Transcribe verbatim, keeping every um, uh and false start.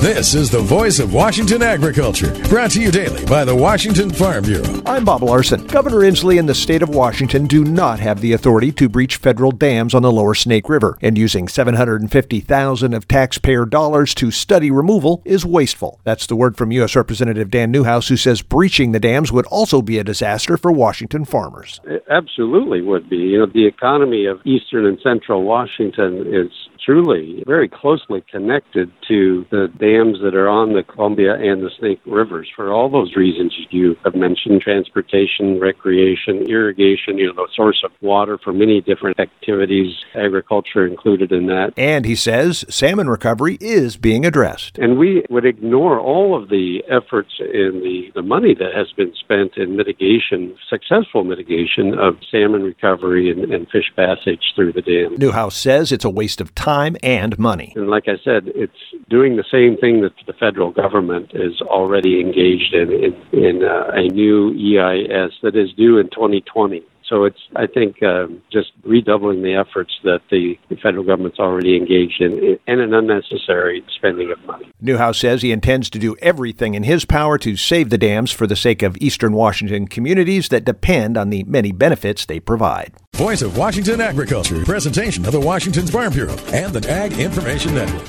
This is the voice of Washington agriculture, brought to you daily by the Washington Farm Bureau. I'm Bob Larson. Governor Inslee and the state of Washington do not have the authority to breach federal dams on the lower Snake River, and using seven hundred fifty thousand dollars of taxpayer dollars to study removal is wasteful. That's the word from U S Representative Dan Newhouse, who says breaching the dams would also be a disaster for Washington farmers. It absolutely would be. You know, the economy of eastern and central Washington is truly very closely connected to the dams that are on the Columbia and the Snake Rivers for all those reasons you have mentioned: transportation, recreation, irrigation, you know, the source of water for many different activities, agriculture included in that. And he says salmon recovery is being addressed. And we would ignore all of the efforts and the, the money that has been spent in mitigation, successful mitigation of salmon recovery and, and fish passage through the dam. Newhouse says it's a waste of time and money. And like I said, it's doing the same thing that the federal government is already engaged in, in, in uh, a new E I S that is due in twenty twenty. So it's, I think, uh, just redoubling the efforts that the, the federal government's already engaged in, and an unnecessary spending of money. Newhouse says he intends to do everything in his power to save the dams for the sake of eastern Washington communities that depend on the many benefits they provide. Voice of Washington agriculture, presentation of the Washington Farm Bureau and the Ag Information Network.